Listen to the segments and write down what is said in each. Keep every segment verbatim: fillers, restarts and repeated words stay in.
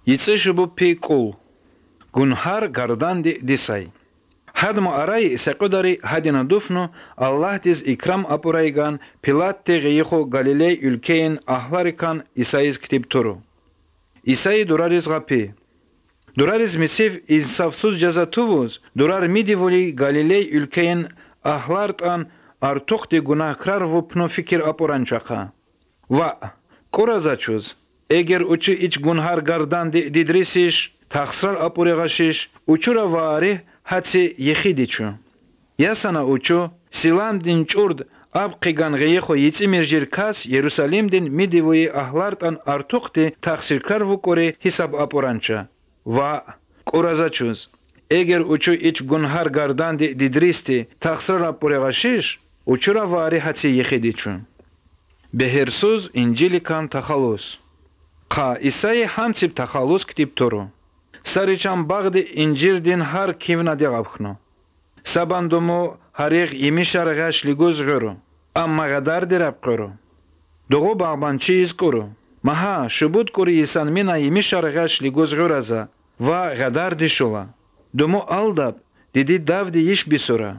Yitsishbu pikul. Gunhar gardandi disay. Hadmo aray sekudari hadina dufnu Allah diz ikram apuraygan Pilat te geyixo Galiley ülkeyin ahlarikan İsaiz kitip turu. İsai durariz gapi. Durariz misif insafsuz cezatuvuz. Durar midivoli Galiley ülkeyin ahlartan artukti günahkrar vupnu fikir apurançaka. Va kurazaçuz. Eğer uçu iç gunhar gardandi didrisiş, taksrar apuregaşiş, uçura vari hatsi yehidiçu. Yasana uçu, silandin çurd, abqigan geyexo yitzimirjir kas, Yerusalimdin midivoyi ahlartan artukti taksirkar vukori hisab apurança. Va kurazaçuz. Eğer uçu iç gunhar gardandi didristi, taksrar apuregaşiş, uçura vari hatsi yehidiçu. Behersuz İncilikan tahalus. Qa İsai hamsib tahalus kitip toru. Sarıçam bağdı incirdin har kivna degabkhno. Sabandomu hariq imisharagash liguz guru. Amma gadar dirab quru. Dogo bağbançı izkuru. Maha şubut kuri isan mina imisharagash liguz guraza. Va gadar dişola. Domu aldab dedi davdi iş bisura.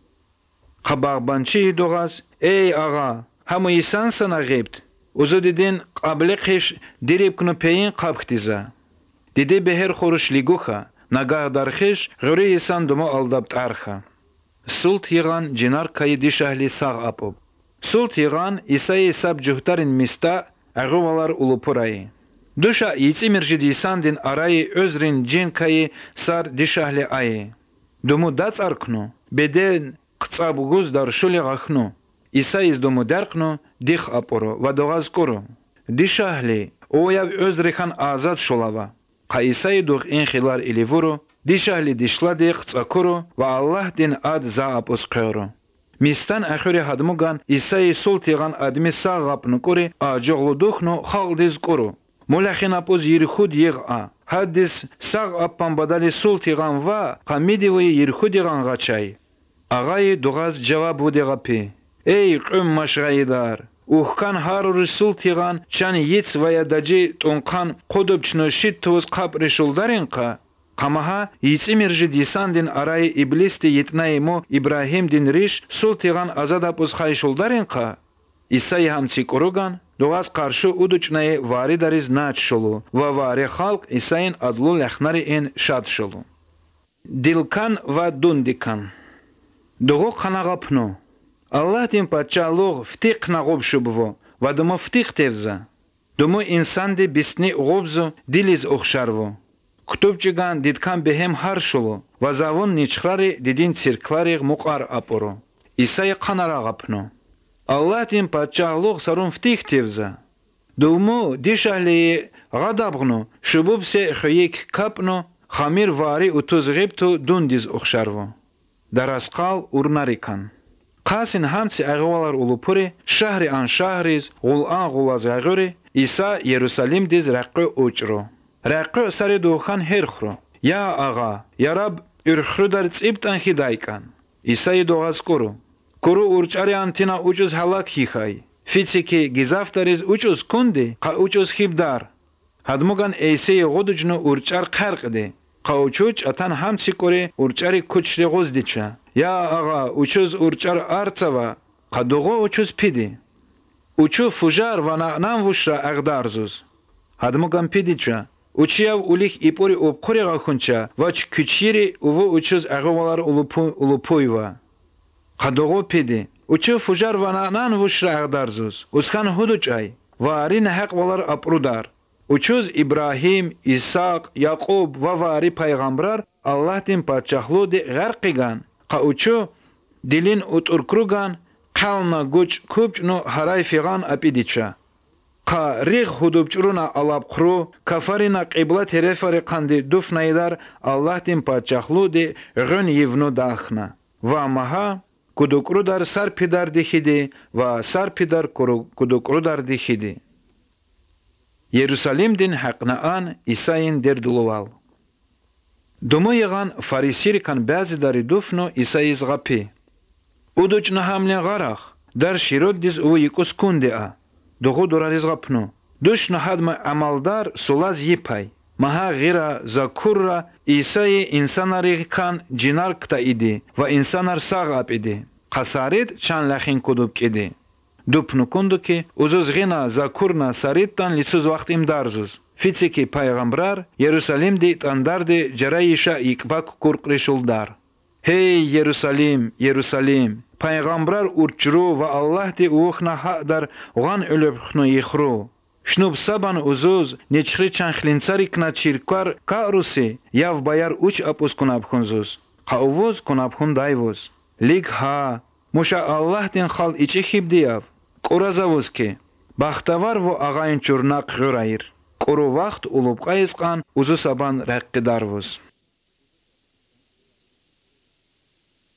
Qa bağbançı doğaz. Ey ağa. Hamu isan sana gibt. Uzu dedin qabli qish dirib kunu peyin qabkhtiza. Dedi beher xorush liguha. Nagah darxish g'uri isan dumu aldabt arxa. Sult yigan cinar kayı dişahli sağ apub. Sult yigan İsai sab cuhtarin mista ağuvalar ulupurayı. Duşa yitsi mirjid isandin arayı özrin cin kayı sar dişahli ayı. Dumu daц arknu. Beden qtsabuguz dar şuli gakhnu. İsaiz domu derknu, dih aporo, va doğaz kuru. Dişahli, o yav özrekan azad şolava. Qa İsai doğ inxilar ili vuru, dişahli dişladi qtsakuru, va Allah din ad za apus qeuru. Mistan akhiri hadmugan, İsai sultigan admi sağ gapnu kuri, acıqlu duhnu xaldiz kuru. Mulakhin apuz yirhud yig'a. Haddis sağ appan badali sultigan va, qa midivi yirhudigan gaçay. Ağayı doğaz cevap vudegapi. Ey qüm maşgayidar, uhkan harur sultigan çan yits vaya daci tonkan qodobçno şittuz qaprişuldarin qa. Qamaha yitsi mirji disandin arayı iblisti yitnayimo İbrahim din riş sultigan azadapuz xayşuldarin qa. İsai hamsi kurugan, doğaz qarşı uduçnayı vari dariz naç şolu va vari halk İsai'nin adlu lekhnari in şad şolu. Dilkan va dundikan. Doğu qanagapno. Allah din paçalığı ftiq nağub şubvo, va dumu ftiq tevza. Dumu insan de bisni gobzu diliz oxşarvo. Kutubçigan didkan behem har şulu, va zavun niçxrari didin sirklari muqar aporo. İsai qanara gapno. Allah din paçalığı sarun ftiq tevza. Dumu dişahliyi gadabgno, şububse xuyik kapno, xamir vari utuz gibtu dundiz oxşarvo. Darasqal urnarikan. Qasin hamsi ağvalar ulupuri, şahri an şahriz, gul'an gulaz ağuri, İsa Yerusalim diz raqqı uçru. Raqqı sari duhan herxru. Ya ağa, ya Rab, ürxru dar tsibtan hidaykan. İsa'yı doğaz kuru. Kuru urçari antina ucuz halak hihay. Fitsiki gizaftariz ucuz kundi, qa ucuz hibdar. Hadmugan eyseyi guducnu urçar qarqdi. Qa uçuç atan hamsi kuri urçari kuçri guzdiça. Ya ağa uçuz urçar artsava, qaduğu uçuz pidi. Uçu fujar va na'nan vuşra ağdarzuz. Hadmugan pidiça. Uçiyav ulik ipuri upquri gakhunça, vaç küçiri uvu uçuz ağıvalar ulupuyva. Qaduğu pidi. Uçu fujar va na'nan vuşra ağdarzuz. Uskan huduçay. Vari nehaq valar aprudar. Uçuz İbrahim, İshak, Yakub va vari paygambrar Allah din paçahlu de garqigan. Qa uçu dilin uturkrugan qalna guç kupçnu haray figan apidiça. Qa riq hudubçuruna alapqru kafarina qibla terefari qandi dufnaydar Allah din paçahlu de gön yivnu daxna. Va maha kudukru dar sarpidar dihidi va sarpidar kudukru dar dihidi. Yerusalim din haqnaan İsa'in derduluval. Dumu yığan farisirikan bazı dari dufnu İsa'yız gapi. Uduçna hamle garaq. Dar şirod diz uvu yikus kundi a. Dugu durariz gapnu. Duşna hadma amaldar sulaz yipay. Маха гира закурра Исаи инсанари кан джинар ктаиди ва инсанар саг апиди. Қасарид чан лахин кудуб киди. Дупну кунду ки узуз гина закурна сариттан лицуз вақт им дарзуз. Фици ки пайғамбрар Иерусалим ди тандарди джараиша икбак курқришулдар. Хей Иерусалим, Иерусалим, пайғамбрар урчру ва Аллах ди уухна хақдар ган улубхну ихру. Шнуб сабан узуз нечхри чанхлинцари кна чиркар каруси яв баяр уч апус кунабхунзуз. Қаувуз кунабхун дайвуз. Лиг ха, муша Аллах дин хал ичи хибдияв. Куразавуз ки, бахтавар во ағайн чурнақ ғурайр. Куру вақт улуб қайзқан узу сабан раққидарвуз.